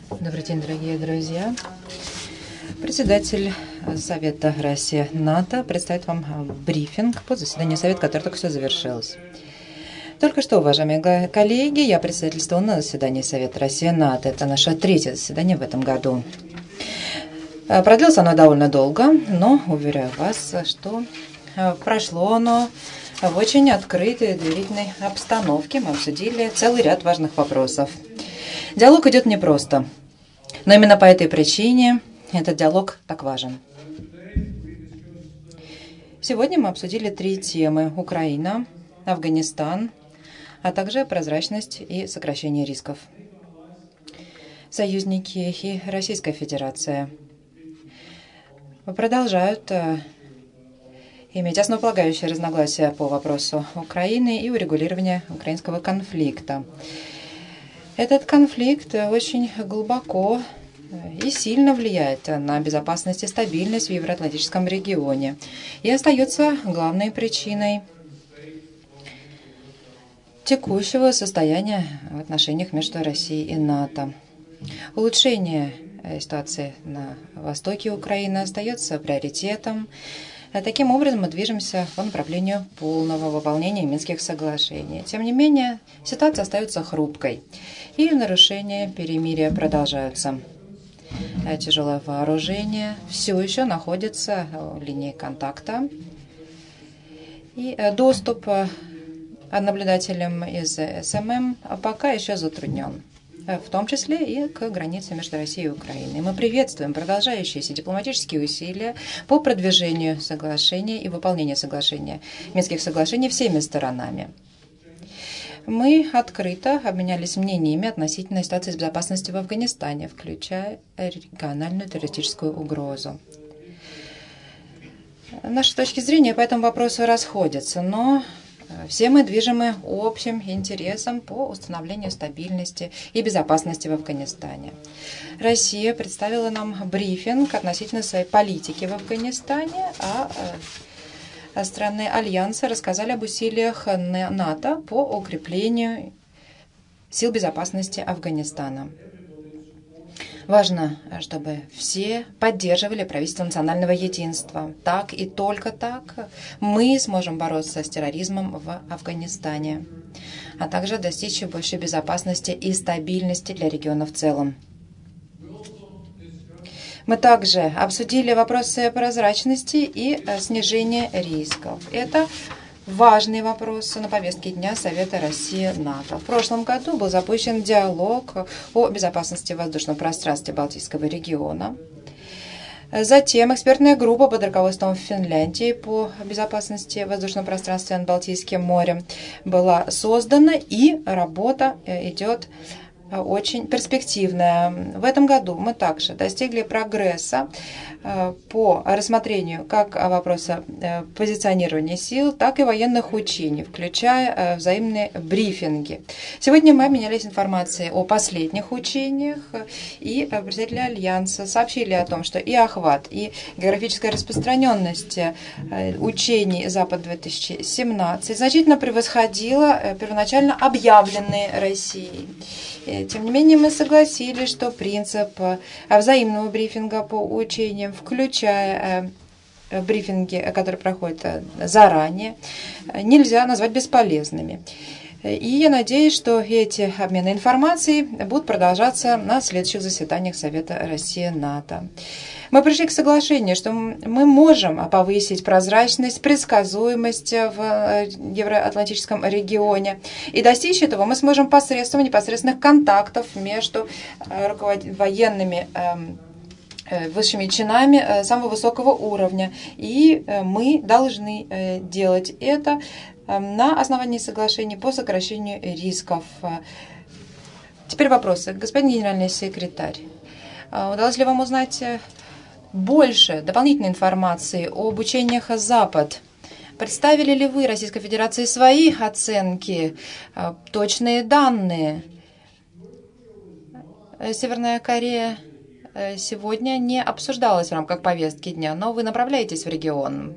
Добрый день, дорогие друзья. Председатель Совета Россия-НАТО представит вам брифинг по заседанию Совета, который только что завершился. Только что, уважаемые коллеги, я председательствовала на заседании Совета Россия-НАТО. Это наше третье заседание в этом году. Продлилось оно довольно долго, но уверяю вас, что прошло оно в очень открытой и доверительной обстановке. Мы обсудили целый ряд важных вопросов. Диалог идет непросто, но именно по этой причине этот диалог так важен. Сегодня мы обсудили 3 темы: Украина, Афганистан, а также прозрачность и сокращение рисков. Союзники и Российская Федерация продолжают иметь основополагающие разногласия по вопросу Украины и урегулирования украинского конфликта. Этот конфликт очень глубоко и сильно влияет на безопасность и стабильность в евроатлантическом регионе и остается главной причиной текущего состояния в отношениях между Россией и НАТО. Улучшение ситуации на востоке Украины остается приоритетом. Таким образом, мы движемся по направлению полного выполнения Минских соглашений. Тем не менее, ситуация остается хрупкой, и нарушения перемирия продолжаются. Тяжелое вооружение все еще находится в линии контакта, и доступ наблюдателям из СММ пока еще затруднен, в том числе и к границе между Россией и Украиной. Мы приветствуем продолжающиеся дипломатические усилия по продвижению соглашения и выполнению соглашения, Минских соглашений всеми сторонами. Мы открыто обменялись мнениями относительно ситуации безопасности в Афганистане, включая региональную террористическую угрозу. Наши точки зрения по этому вопросу расходятся, но все мы движимы общим интересом по установлению стабильности и безопасности в Афганистане. Россия представила нам брифинг относительно своей политики в Афганистане, а страны Альянса рассказали об усилиях НАТО по укреплению сил безопасности Афганистана. Важно, чтобы все поддерживали правительство национального единства. Так и только так мы сможем бороться с терроризмом в Афганистане, а также достичь большей безопасности и стабильности для региона в целом. Мы также обсудили вопросы прозрачности и снижения рисков. Это важный вопрос на повестке дня Совета России-НАТО. В прошлом году был запущен диалог о безопасности в воздушном пространстве Балтийского региона. Затем экспертная группа под руководством Финляндии по безопасности в воздушном пространстве над Балтийским морем была создана, и работа идет очень перспективная. В этом году мы также достигли прогресса по рассмотрению как вопроса позиционирования сил, так и военных учений, включая взаимные брифинги. Сегодня мы обменялись информацией о последних учениях, и представители Альянса сообщили о том, что и охват, и географическая распространенность учений Запад-2017 значительно превосходила первоначально объявленные Россией. Тем не менее, мы согласились, что принцип взаимного брифинга по учениям, включая брифинги, которые проходят заранее, нельзя назвать бесполезными. И я надеюсь, что эти обмены информацией будут продолжаться на следующих заседаниях Совета Россия-НАТО. Мы пришли к соглашению, что мы можем повысить прозрачность, предсказуемость в евроатлантическом регионе. И достичь этого мы сможем посредством непосредственных контактов между военными высшими чинами самого высокого уровня. И мы должны делать это на основании соглашений по сокращению рисков. Теперь вопросы. Господин генеральный секретарь, удалось ли вам узнать больше дополнительной информации об учениях «Запад»? Представили ли вы Российской Федерации свои оценки, точные данные? Северная Корея сегодня не обсуждалась в рамках повестки дня, но вы направляетесь в регион.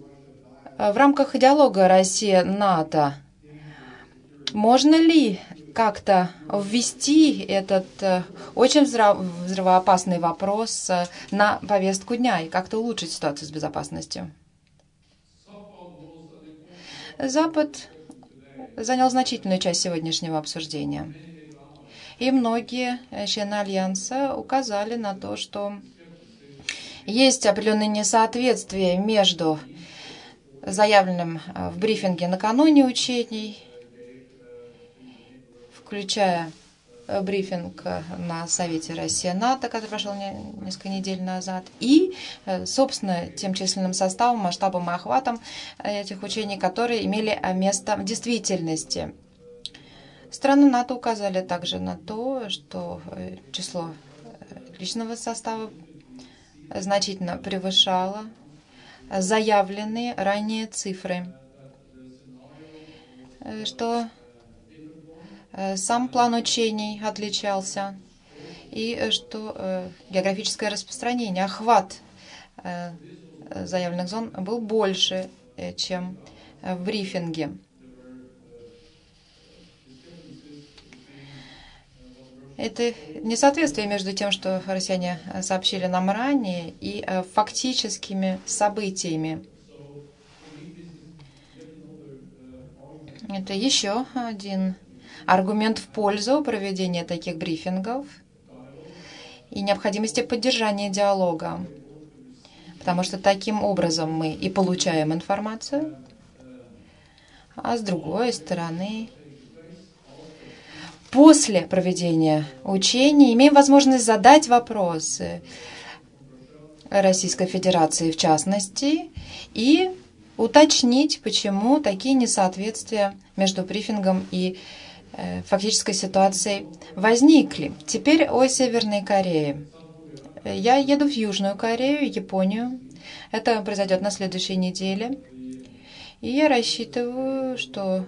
В рамках диалога Россия-НАТО можно ли как-то ввести этот очень взрывоопасный вопрос на повестку дня и как-то улучшить ситуацию с безопасностью. Запад занял значительную часть сегодняшнего обсуждения. И многие члены Альянса указали на то, что есть определенные несоответствия между заявленным в брифинге накануне учений, включая брифинг на Совете Россия-НАТО, который прошел несколько недель назад, и, собственно, тем численным составом, масштабом и охватом этих учений, которые имели место в действительности. Страны НАТО указали также на то, что число личного состава значительно превышало заявленные ранее цифры, что сам план учений отличался, и что географическое распространение, охват заявленных зон был больше, чем в брифинге. Это несоответствие между тем, что россияне сообщили нам ранее, и фактическими событиями. Это еще один аргумент в пользу проведения таких брифингов и необходимости поддержания диалога, потому что таким образом мы и получаем информацию, а с другой стороны, после проведения учений имеем возможность задать вопросы Российской Федерации в частности и уточнить, почему такие несоответствия между брифингом и фактической ситуацией возникли. Теперь о Северной Корее. Я еду в Южную Корею, Японию. Это произойдет на следующей неделе. И я рассчитываю, что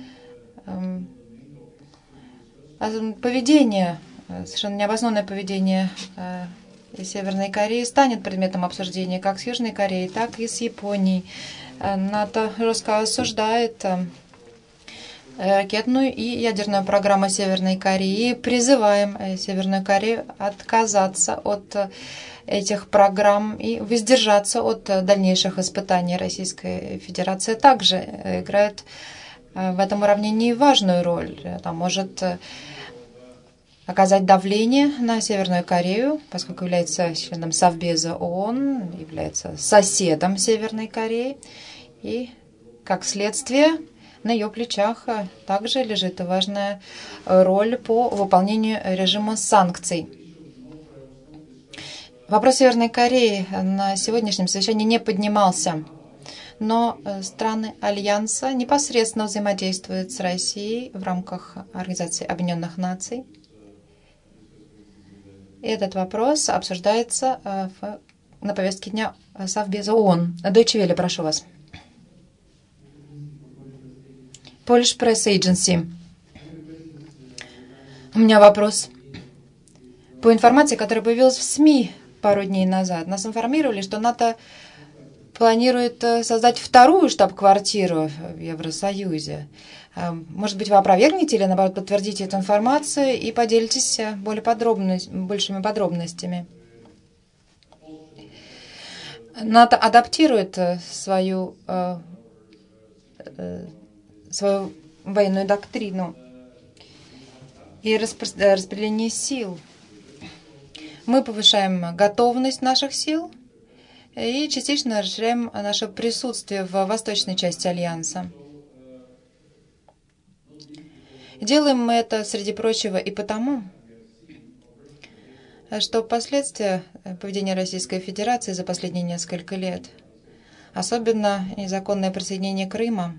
поведение, совершенно необоснованное поведение Северной Кореи станет предметом обсуждения как с Южной Кореей, так и с Японией. НАТО жестко осуждает ракетную и ядерную программу Северной Кореи. Призываем Северную Корею отказаться от этих программ и воздержаться от дальнейших испытаний. Российская Федерация также играет в этом уравнении важную роль. Она может оказать давление на Северную Корею, поскольку является членом Совбеза ООН, является соседом Северной Кореи. И, как следствие, на ее плечах также лежит важная роль по выполнению режима санкций. Вопрос Северной Кореи на сегодняшнем совещании не поднимался, но страны Альянса непосредственно взаимодействуют с Россией в рамках Организации Объединенных Наций. Этот вопрос обсуждается на повестке дня Совбеза ООН. Deutsche Welle, прошу вас. Polish Press Agency. У меня вопрос. По информации, которая появилась в СМИ пару дней назад, нас информировали, что НАТО планирует создать вторую штаб-квартиру в Евросоюзе. Может быть, вы опровергнете или, наоборот, подтвердите эту информацию и поделитесь большими подробностями. НАТО адаптирует свою военную доктрину и распределение сил. Мы повышаем готовность наших сил и частично расширяем наше присутствие в восточной части Альянса. Делаем мы это, среди прочего, и потому, что последствия поведения Российской Федерации за последние несколько лет, особенно незаконное присоединение Крыма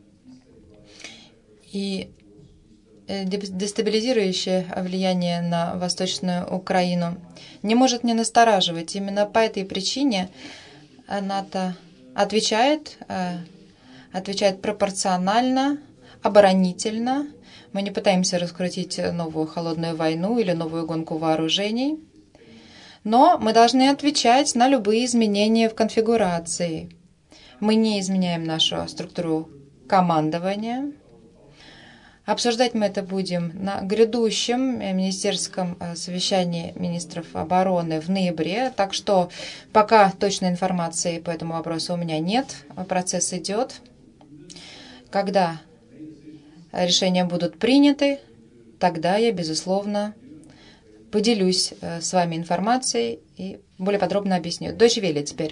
и дестабилизирующее влияние на Восточную Украину, не может не настораживать. Именно по этой причине НАТО отвечает пропорционально, оборонительно. Мы не пытаемся раскрутить новую холодную войну или новую гонку вооружений, но мы должны отвечать на любые изменения в конфигурации. Мы не изменяем нашу структуру командования, Обсуждать мы это будем на грядущем министерском совещании министров обороны в ноябре, так что пока точной информации по этому вопросу у меня нет, процесс идет. Когда решения будут приняты, тогда я, безусловно, поделюсь с вами информацией и более подробно объясню. Deutsche Welle теперь.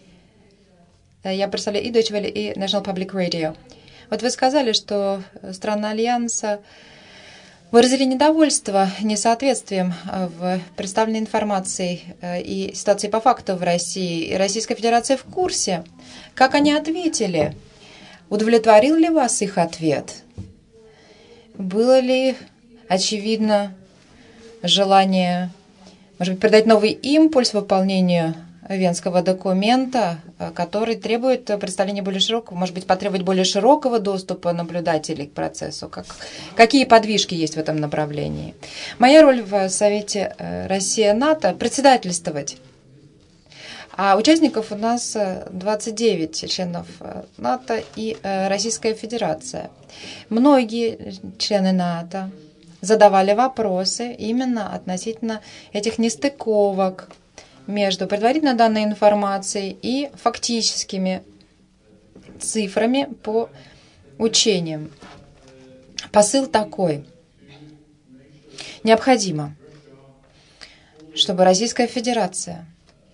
Я представляю и Deutsche Welle, и National Public Radio. Вот вы сказали, что страны Альянса выразили недовольство несоответствием в представленной информации и ситуации по факту в России. И Российская Федерация в курсе. Как они ответили? Удовлетворил ли вас их ответ? Было ли, очевидно, желание, может быть, придать новый импульс выполнению Венского документа, который требует представления более широкого, может быть, потребовать более широкого доступа наблюдателей к процессу? Какие подвижки есть в этом направлении? Моя роль в Совете Россия-НАТО – председательствовать. А участников у нас 29 членов НАТО и Российская Федерация. Многие члены НАТО задавали вопросы именно относительно этих нестыковок между предварительно данной информацией и фактическими цифрами по учениям. Посыл такой. Необходимо, чтобы Российская Федерация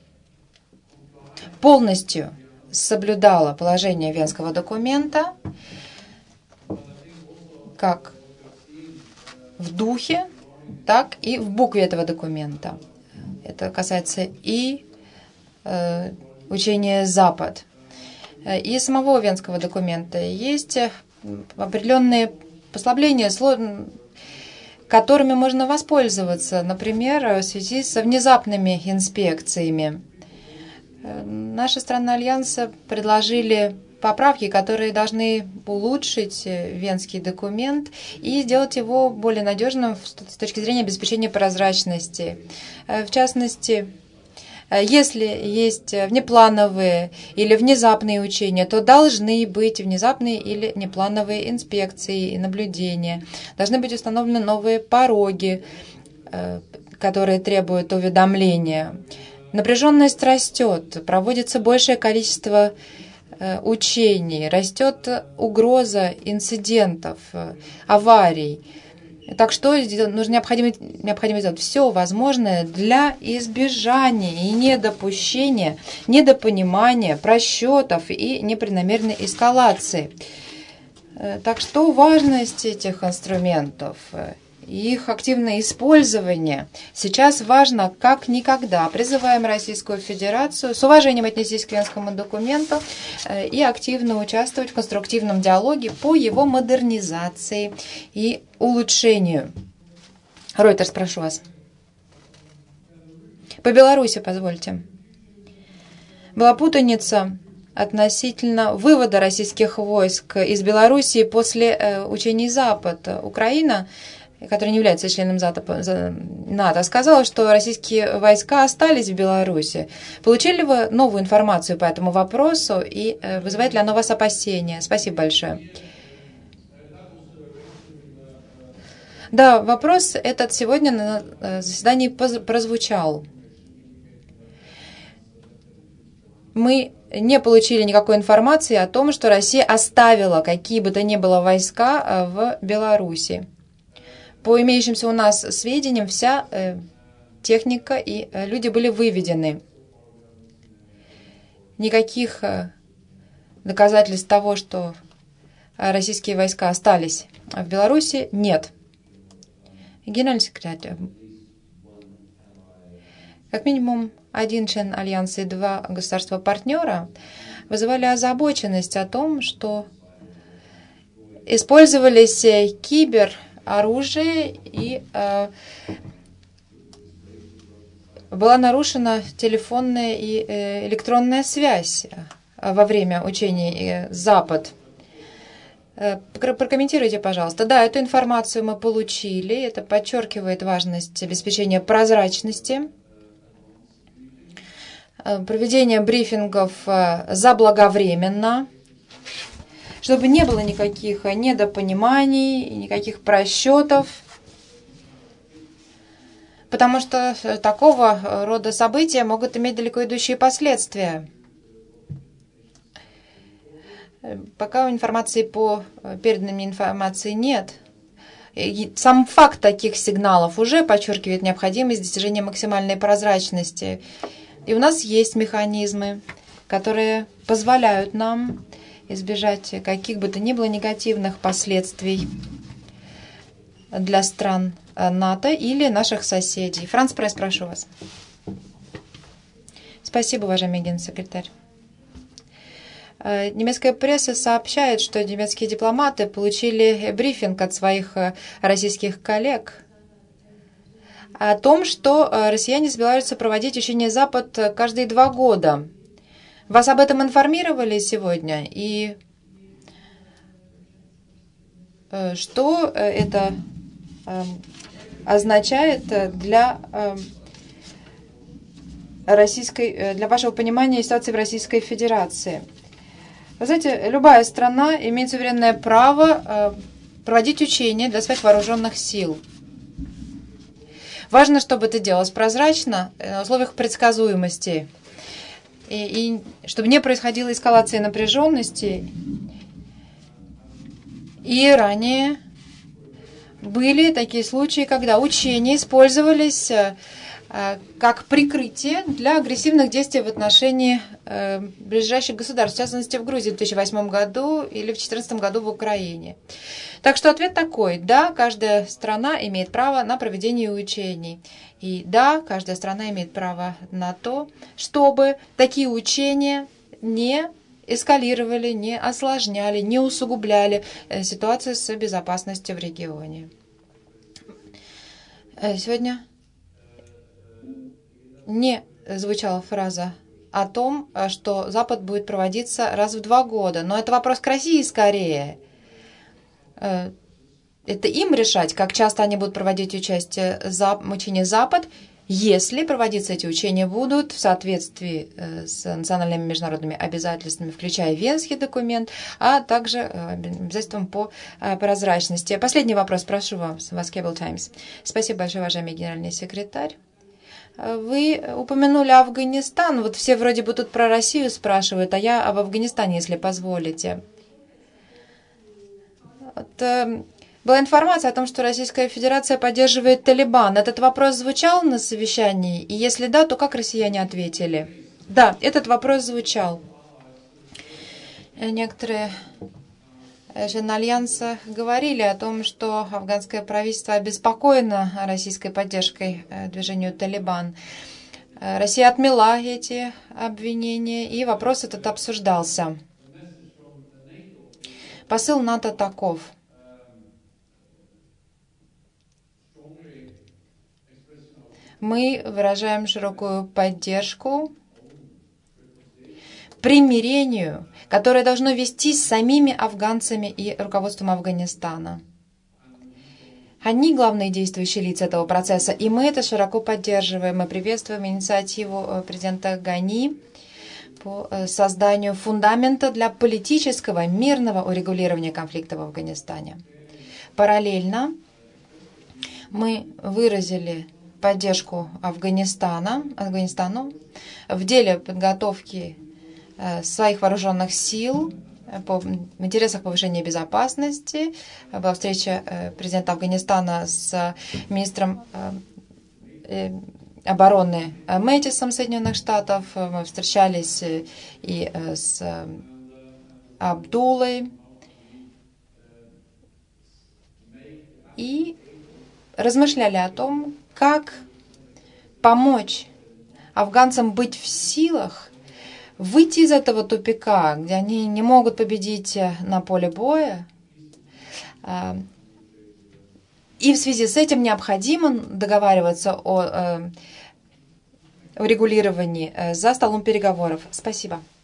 полностью соблюдала положение Венского документа как в духе, так и в букве этого документа. Это касается и учения Запад, и самого Венского документа. Есть определенные послабления, которыми можно воспользоваться, например, в связи со внезапными инспекциями. Наши страны Альянса предложили поправки, которые должны улучшить Венский документ и сделать его более надежным с точки зрения обеспечения прозрачности. В частности, если есть внеплановые или внезапные учения, то должны быть внезапные или неплановые инспекции и наблюдения. Должны быть установлены новые пороги, которые требуют уведомления. Напряженность растет, проводится большее количество учений, растет угроза инцидентов, аварий. Так что необходимо сделать все возможное для избежания и недопущения, недопонимания, просчетов и непреднамеренной эскалации. Так что важность этих инструментов и их активное использование сейчас важно как никогда. Призываем Российскую Федерацию с уважением отнестись к Венскому документу и активно участвовать в конструктивном диалоге по его модернизации и улучшению. Reuters, прошу вас. По Беларуси, позвольте. Была путаница относительно вывода российских войск из Белоруссии после учений Запад. Украина, который не является членом НАТО, сказала, что российские войска остались в Беларуси. Получили ли вы новую информацию по этому вопросу и вызывает ли оно у вас опасения? Спасибо большое. Да, вопрос этот сегодня на заседании прозвучал. Мы не получили никакой информации о том, что Россия оставила какие бы то ни было войска в Беларуси. По имеющимся у нас сведениям, вся техника и люди были выведены. Никаких доказательств того, что российские войска остались в Беларуси, нет. Генеральный секретарь. Как минимум один член Альянса и 2 государства-партнера вызывали озабоченность о том, что использовались кибероружие и была нарушена телефонная и электронная связь во время учений Запад. Прокомментируйте, пожалуйста. Да, эту информацию мы получили. Это подчеркивает важность обеспечения прозрачности, проведение брифингов заблаговременно. Что чтобы не было никаких недопониманий, никаких просчетов, потому что такого рода события могут иметь далеко идущие последствия. Пока информации по переданной информации нет. И сам факт таких сигналов уже подчеркивает необходимость достижения максимальной прозрачности. И у нас есть механизмы, которые позволяют нам избежать каких бы то ни было негативных последствий для стран НАТО или наших соседей. Франц Пресс, прошу вас. Спасибо, уважаемый генсекретарь. Немецкая пресса сообщает, что немецкие дипломаты получили брифинг от своих российских коллег о том, что россияне собираются проводить учение «Запад» каждые 2 года. Вас об этом информировали сегодня? И что это означает для вашего понимания ситуации в Российской Федерации? Вы знаете, любая страна имеет суверенное право проводить учения для своих вооруженных сил. Важно, чтобы это делалось прозрачно, на условиях предсказуемости, и чтобы не происходила эскалация напряженности. И ранее были такие случаи, когда учения использовались как прикрытие для агрессивных действий в отношении ближайших государств, в частности в Грузии в 2008 году или в 2014 году в Украине. Так что ответ такой: да, каждая страна имеет право на проведение учений. И да, каждая страна имеет право на то, чтобы такие учения не эскалировали, не осложняли, не усугубляли ситуацию с безопасностью в регионе. Сегодня не звучала фраза о том, что Запад будет проводиться раз в 2 года. Но это вопрос к России скорее. Это им решать, как часто они будут проводить учения Запад, если проводиться эти учения будут в соответствии с национальными международными обязательствами, включая Венский документ, а также обязательством по прозрачности. Последний вопрос, прошу вас, Cable Times. Спасибо большое, уважаемый генеральный секретарь. Вы упомянули Афганистан. Вот все вроде бы тут про Россию спрашивают, а я об Афганистане, если позволите. Была информация о том, что Российская Федерация поддерживает Талибан. Этот вопрос звучал на совещании? И если да, то как россияне ответили? Да, этот вопрос звучал. Некоторые члены Альянса говорили о том, что афганское правительство обеспокоено российской поддержкой движению Талибан. Россия отмела эти обвинения, и вопрос этот обсуждался. Посыл НАТО таков. Мы выражаем широкую поддержку примирению, которое должно вестись самими афганцами и руководством Афганистана. Они главные действующие лица этого процесса, и мы это широко поддерживаем. Мы приветствуем инициативу президента Гани по созданию фундамента для политического мирного урегулирования конфликта в Афганистане. Параллельно мы выразили поддержку Афганистану в деле подготовки своих вооруженных сил в интересах повышения безопасности. Была встреча президента Афганистана с министром обороны Мэтисом Соединенных Штатов. Мы встречались и с Абдулой. И размышляли о том, как помочь афганцам быть в силах выйти из этого тупика, где они не могут победить на поле боя. И в связи с этим необходимо договариваться о регулировании за столом переговоров. Спасибо.